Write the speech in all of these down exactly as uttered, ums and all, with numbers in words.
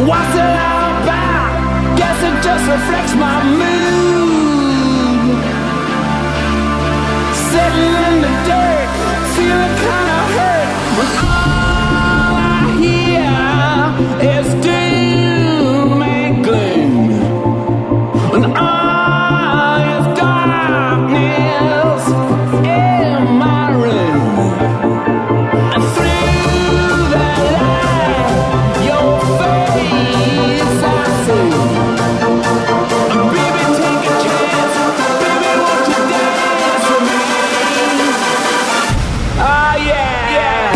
What's it all about? Guess it just reflects my mood. Sitting in the dirt, feeling kinda hurt, but all I hear is doom and gloom, and all is darkness in my room. And through the light, your face I see. And baby, take a chance. Baby, won't you dance with me? Oh yeah, yeah.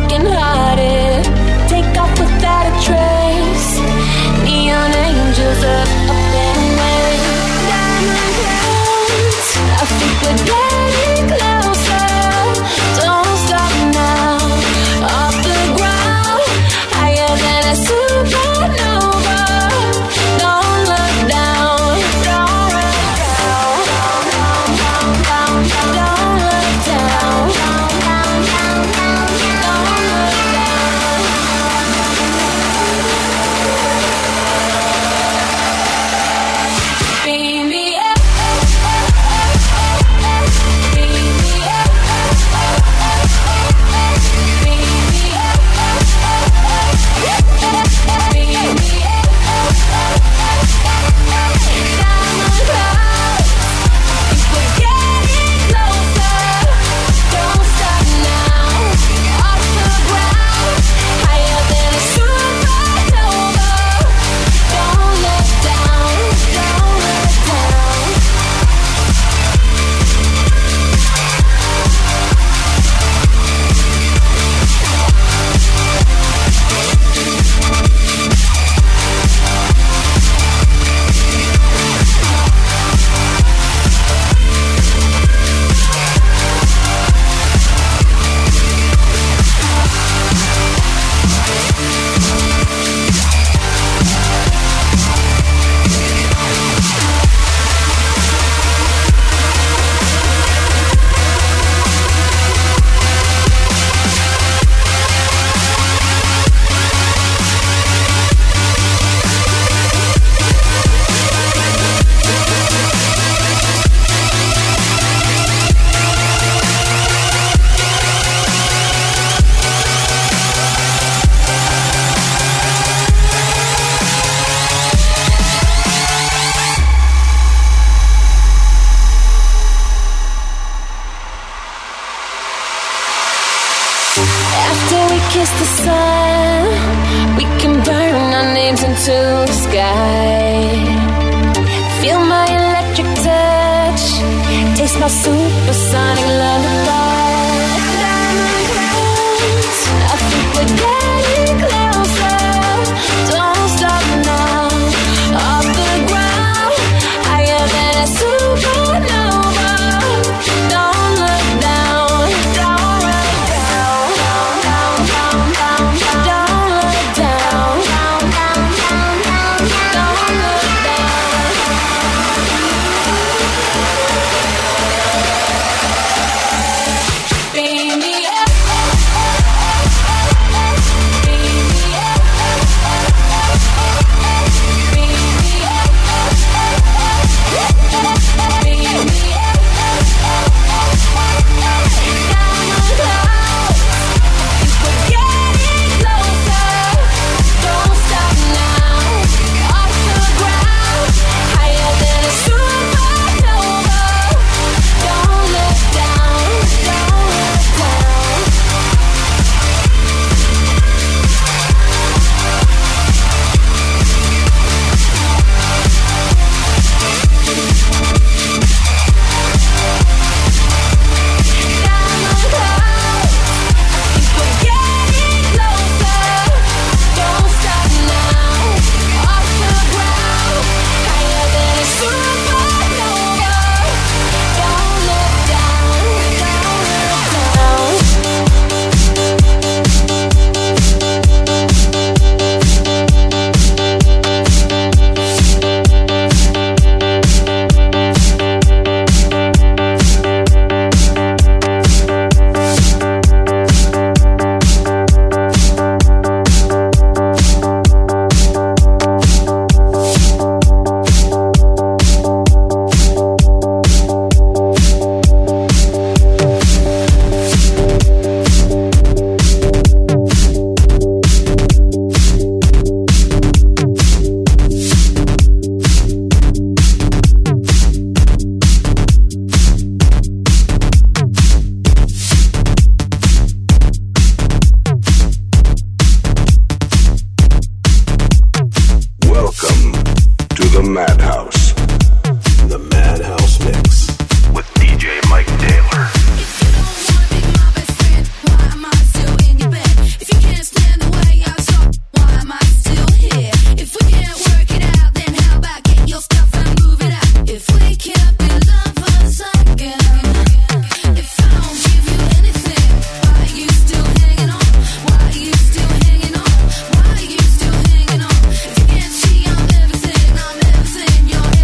Without a trace, neon angels. my supersonic lullaby. Diamond clouds, I think we're getting closer. Don't stop now, off the ground, higher than a supernova. Don't look down, don't look down, down, down, down, down, don't look down, down, down, down, down, don't look down. Beam me up, beam me up, beam me up, beam me up. Diamond clouds, we're getting closer. Don't stop now, off the ground, higher than a supernova. Don't look down, don't look down. Diamond clouds, we're getting closer. Don't stop now, off the ground, higher than a supernova. Don't look down, don't Welcome to the Madhouse. The Madhouse Mix with D J Mike Taylor. If you don't wanna be my best friend, why am I still in your bed? If you can't stand the way I talk, why am I still here? If we can't work it out, then how about get your stuff and move it out? If we can't be lovers again, if I don't give you anything, why are you still hanging on? Why are you still hanging on? Why are you still hanging on? If you can't see I'm everything, I'm everything, you're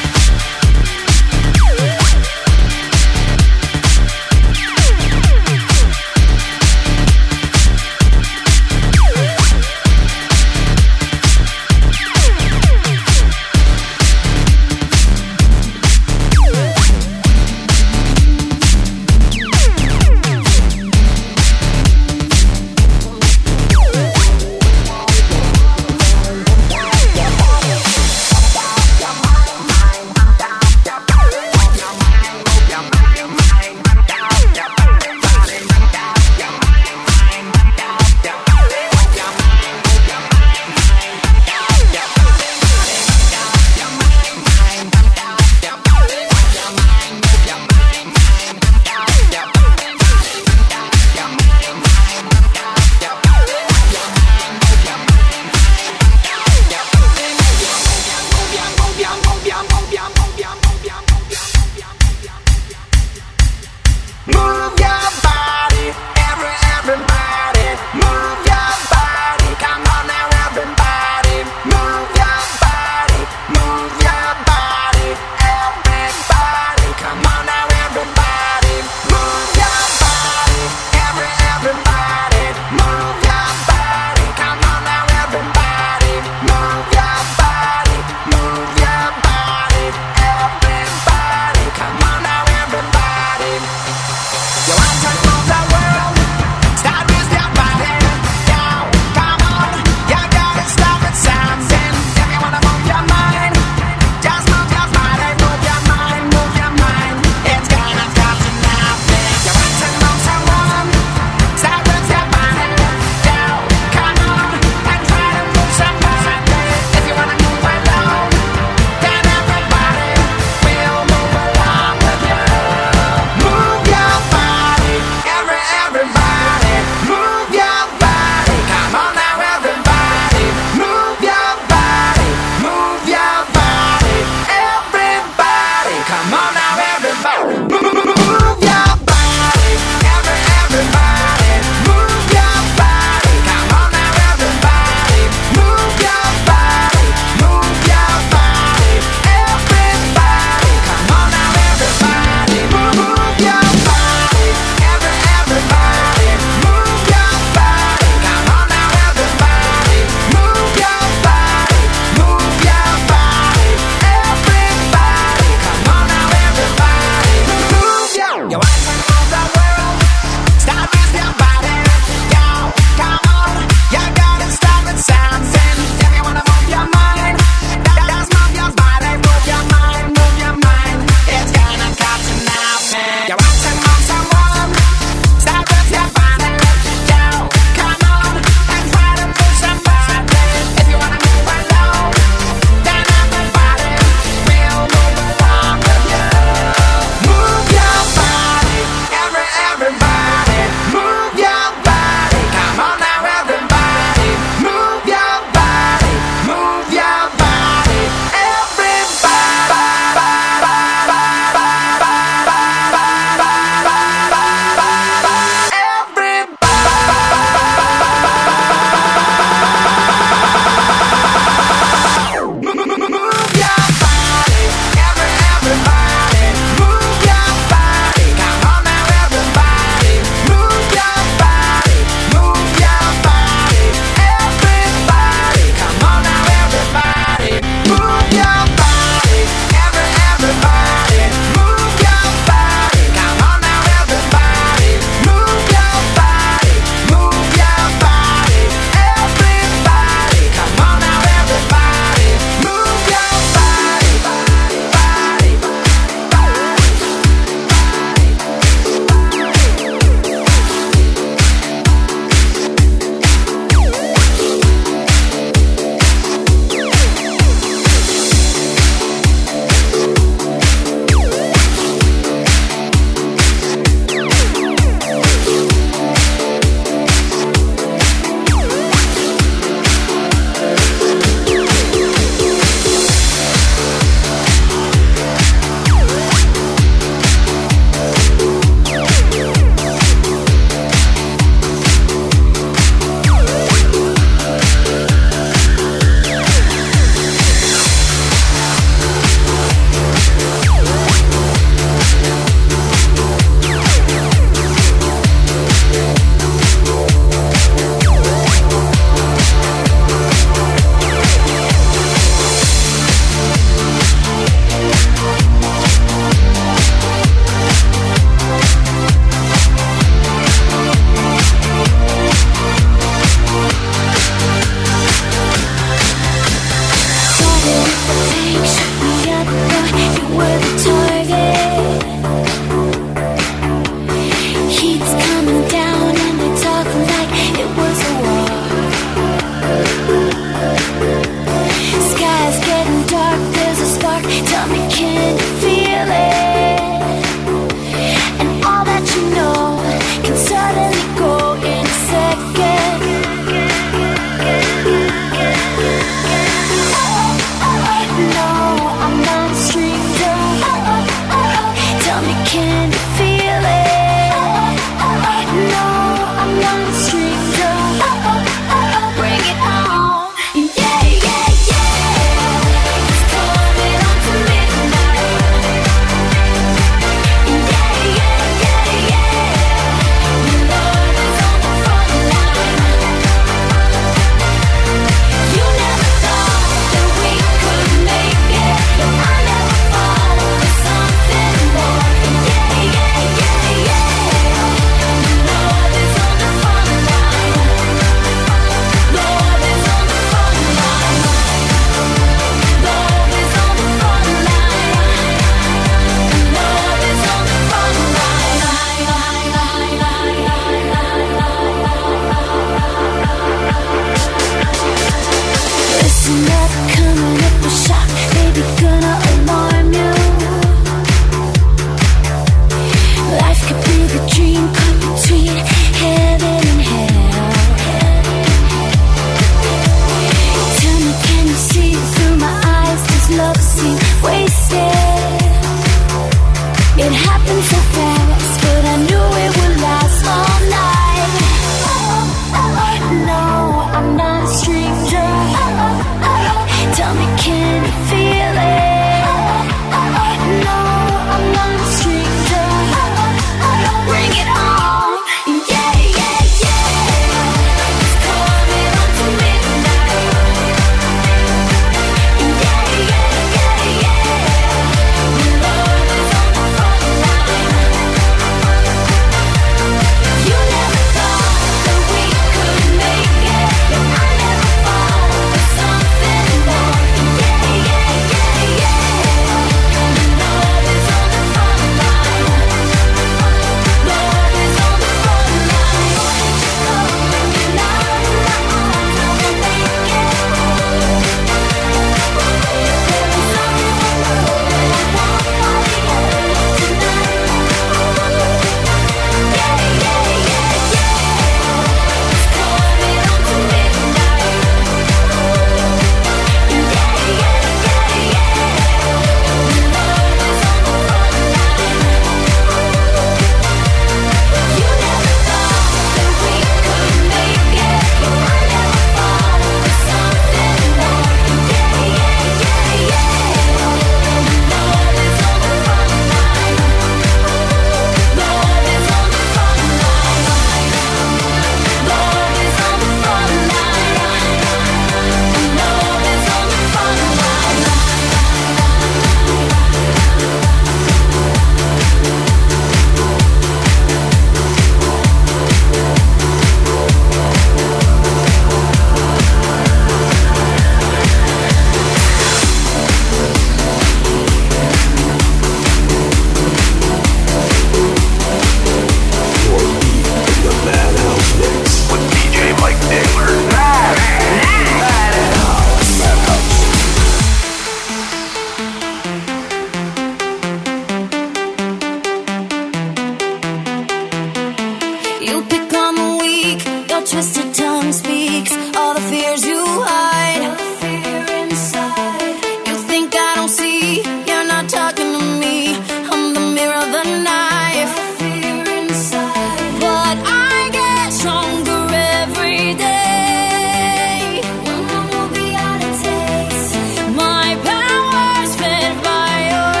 you hide. Fear inside. You think I don't see? You're not talking to me. I'm the mirror, the knife. Fear inside. But I get stronger every day. One more will be out of taste. My power's fed by your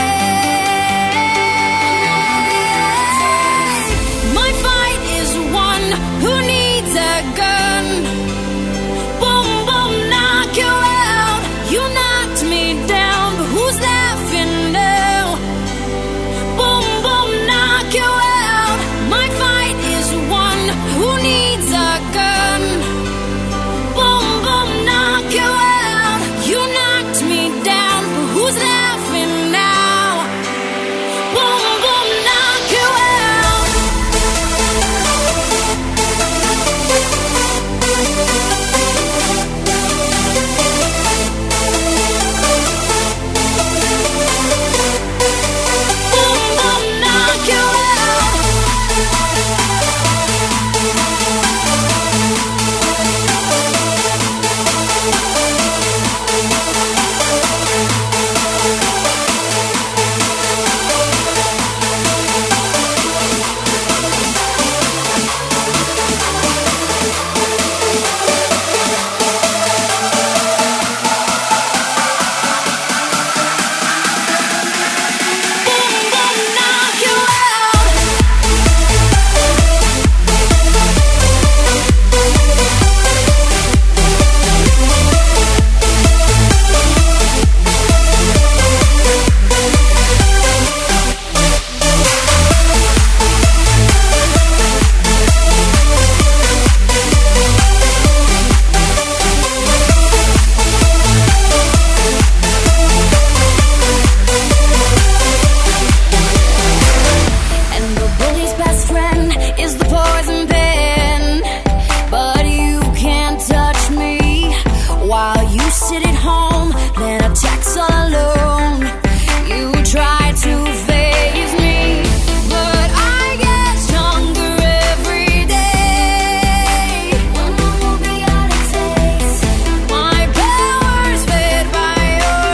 hate. My fight is one who needs a gun. Boom, boom, knock you out. You knocked me down, but who's laughing now? Boom, boom, knock you out. My fight is one who needs a gun. Boom, boom, knock you out. You knocked me down, but who's laughing now? Boom, boom, knock you out. Boom, boom, knock you out. Boom, boom, knock you out. And the bully's best friend is the poison pen. But you can't touch me while you sit at home, then attacks all alone. You try to phase me, but I get stronger every day. One more will be out of taste. My power's fed by your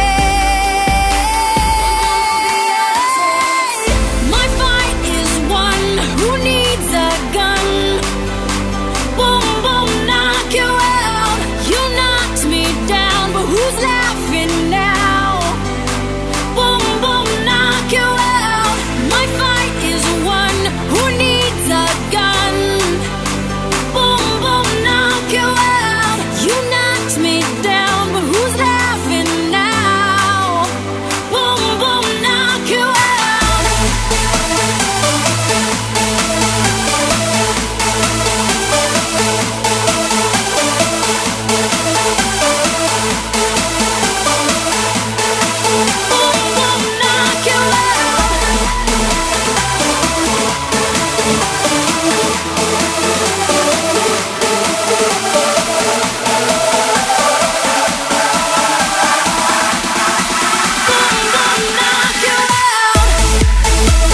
hate. My fight is one who needs a gun. Boom, boom, knock you out. You knocked me down, but who's laughing now? Boom, boom, knock you out. My fight is one who needs a gun. Boom, boom, knock you out. You knocked me down, but who's laughing now? Boom, boom, knock you out. Boom, boom, knock you out. Boom, boom, knock you out.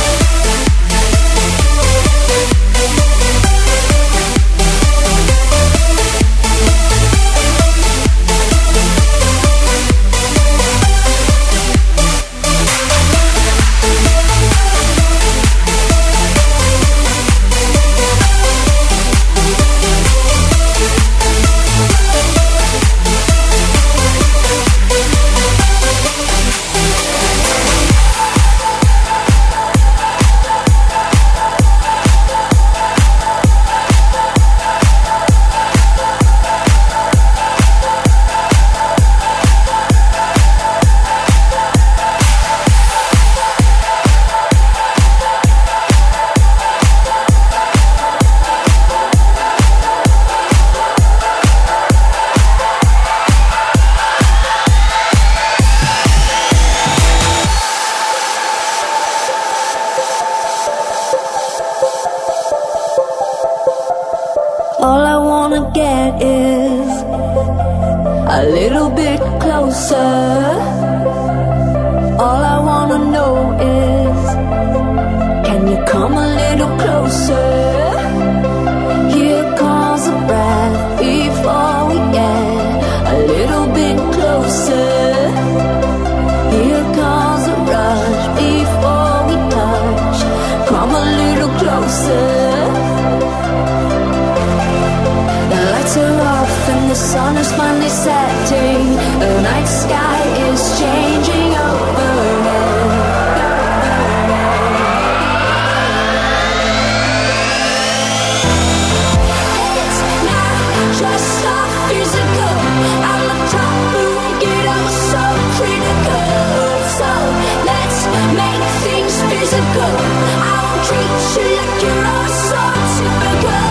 All I wanna get is a little bit closer. All I wanna know is, can you come a little closer? Here comes a breath before is finally setting. The night sky is changing overhead. It's not just a physical. I'm the top moon, get oh so critical. So let's make things physical. I won't treat you like you're all so typical.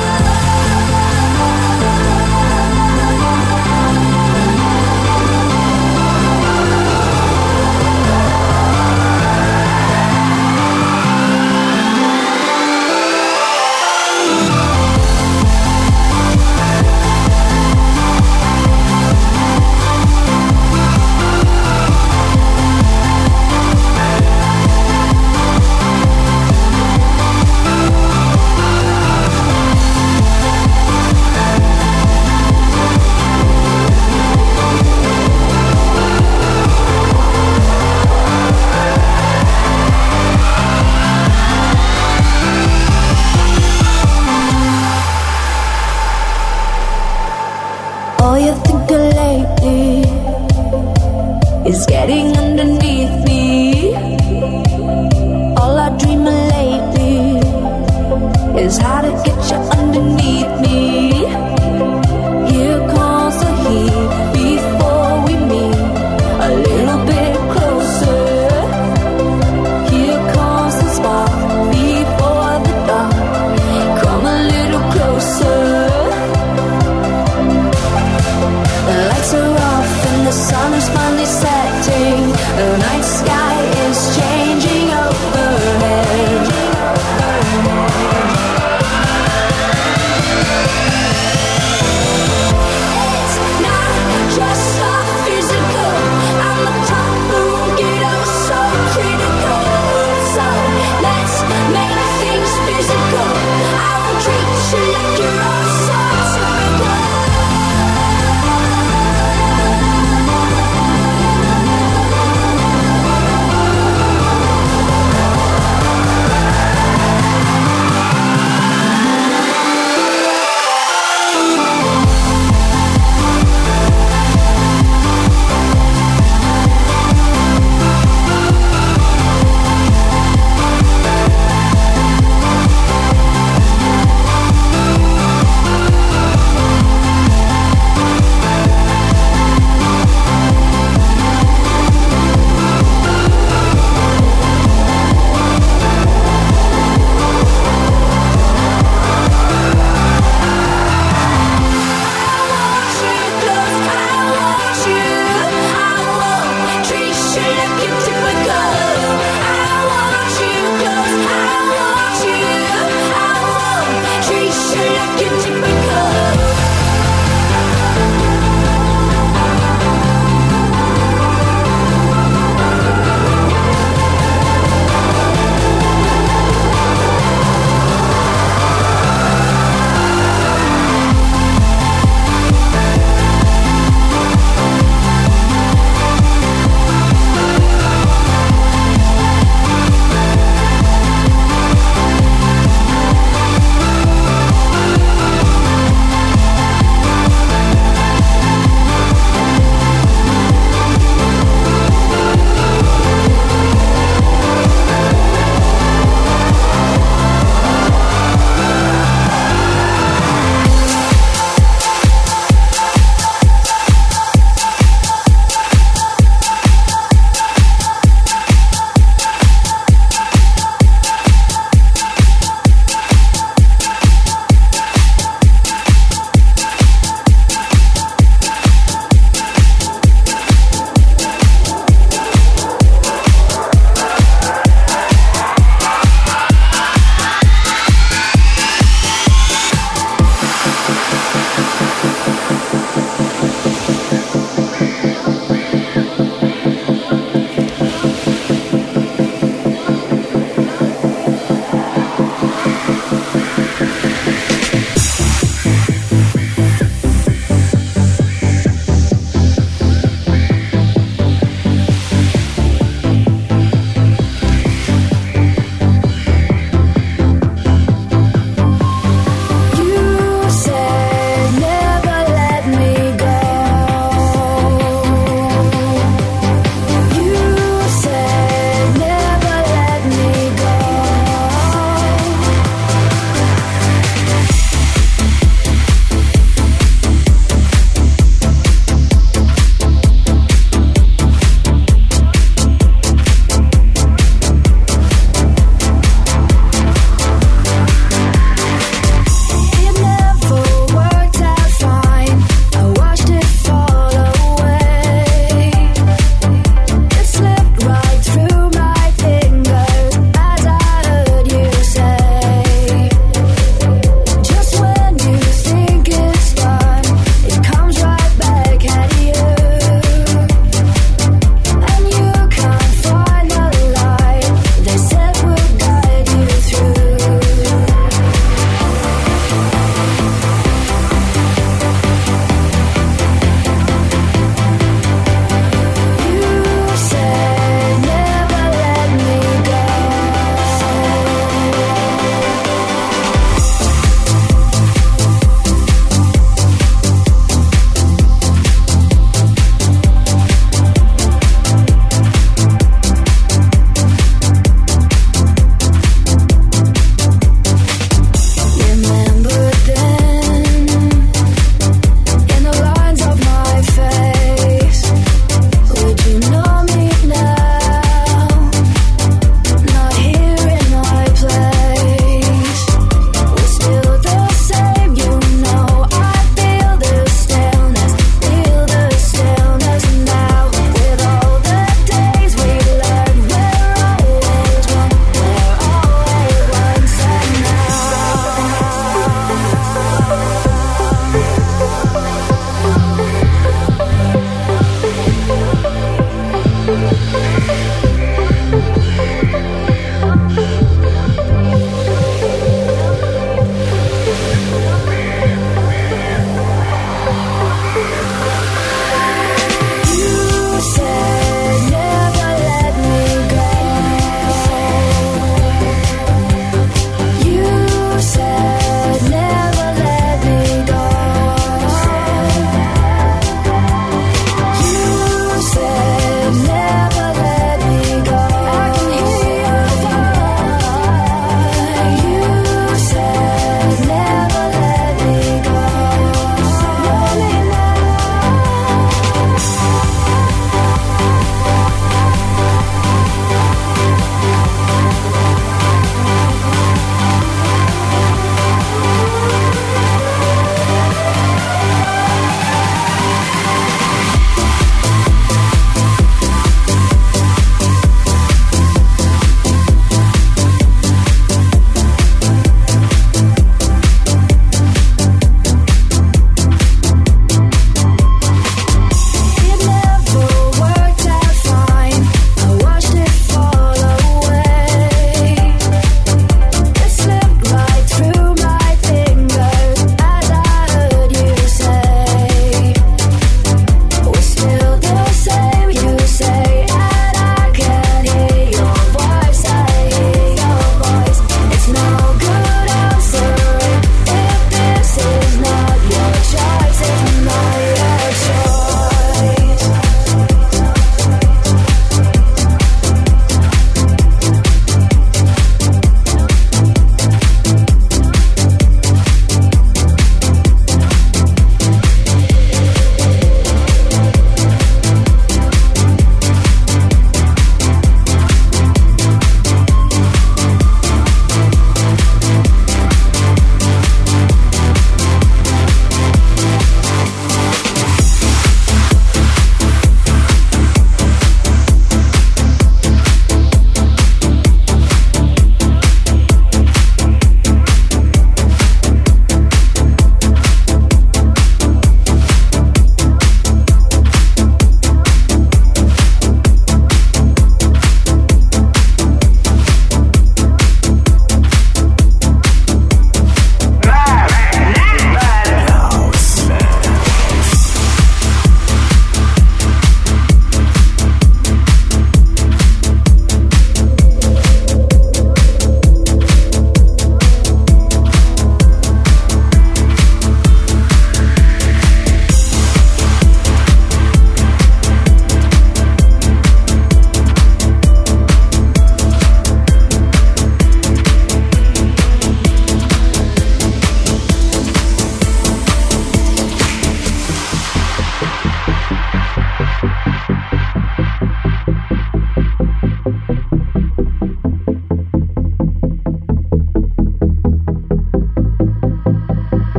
All you think of lately is getting underneath me. All I dream of lately is how to get you underneath me. Here comes the heat before we meet a little bit closer. Here comes the spark before the dark. Come a little closer. The lights are off and the sun is finally setting. The night sky is changing overhead. It's not just a physical. I'm the top moon, get oh so critical. So let's make things physical. I won't treat you like you're all so typical.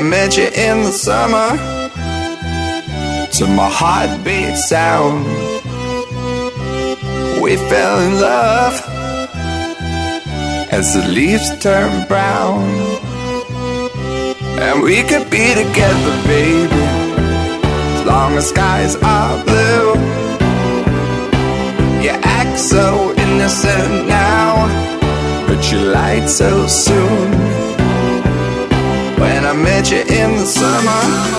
met you in the summer, to my heartbeat sound, we fell in love as the leaves turn brown. And we could be together, baby, as long as skies are blue. You act so innocent now, but you lied so soon. When I met you in the summer,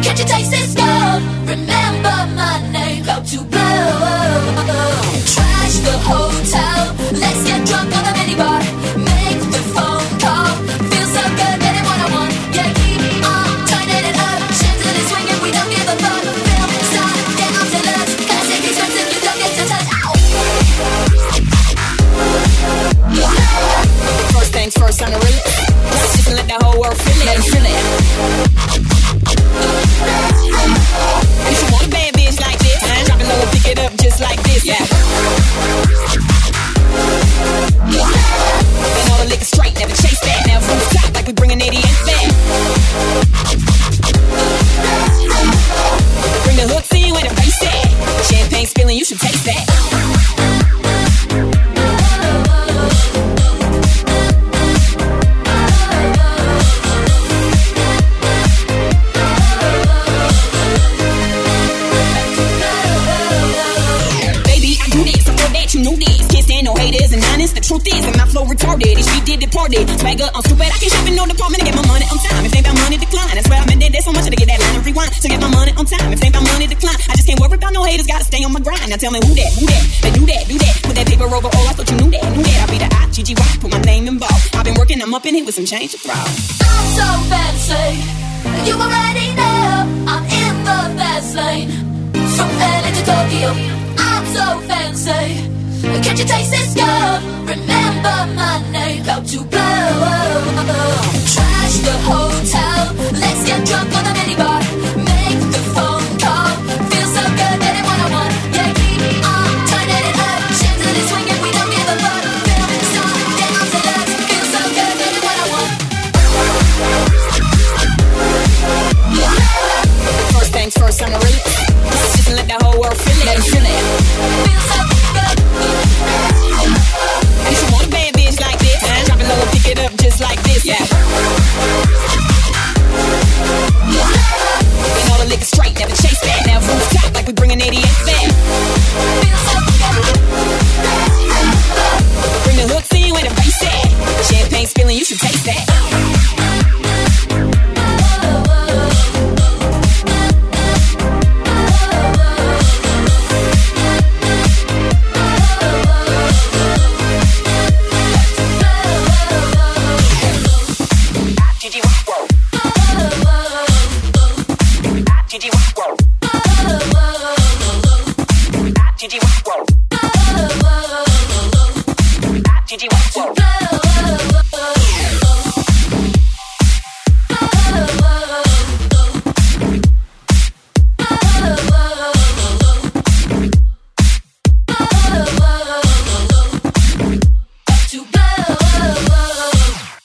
Can't you taste this gold? Remember my name, about to blow. Trash the hotel, let's get drunk on the minibar. Make the phone call, feels so good, getting what I want. Yeah, keep on turning it up, chandelier swinging, we don't give a fuck. Film start, get on to love, classic expensive, you don't get to touch. Ow. First things first on the roof. Let's just let the whole world feel it. Let 'em feel it. If you want a bad bitch like this, huh? Drop it low and pick it up just like this. Yeah. And all the liquor straight, never chase that. Now from the top like we bring an eighty-eight back. Bring the hooks in when the bass at. Champagne spilling, you should taste that. You know this, can't stand no haters and honest. The truth is, and my flow retarded. If she did departed, swagger, I'm stupid. I can't shop in no department to get my money on time. If ain't about money, decline. That's where I'm in there. There's so much to get that line and rewind to get my money on time. If ain't about money, decline. I just can't worry about no haters. Gotta stay on my grind. Now tell me who that, who that, they do that, do that. Put that paper over. Oh, I thought you knew that, knew that. I be the I G G Y. Put my name in ball. I've been working, I'm up in here with some change to throw. I'm so fancy, you already know. I'm in the fast lane, from L A to Tokyo. I'm so fancy. Can't you taste this gold? Remember my name, about to blow. Trash the hotel, let's get drunk on the minibar. Make the phone call, feel so good, getting what I want. Yeah, keep on turning it up, chandelier swinging, we don't give a fuck. Film start, get on to love, feel so good, getting what I want. First things first on the roof. Let's just let the whole world feel it. Let 'em feel it. Feel so good. If you want a bad bitch like this, huh? Drop it low and pick it up just like this. Yeah. And all the liquor straight, never chase that. Now from the top like we bring an eighty-eight back. Bring the hooks in when the bass at. Champagne spilling, you should taste that. G G, whoa.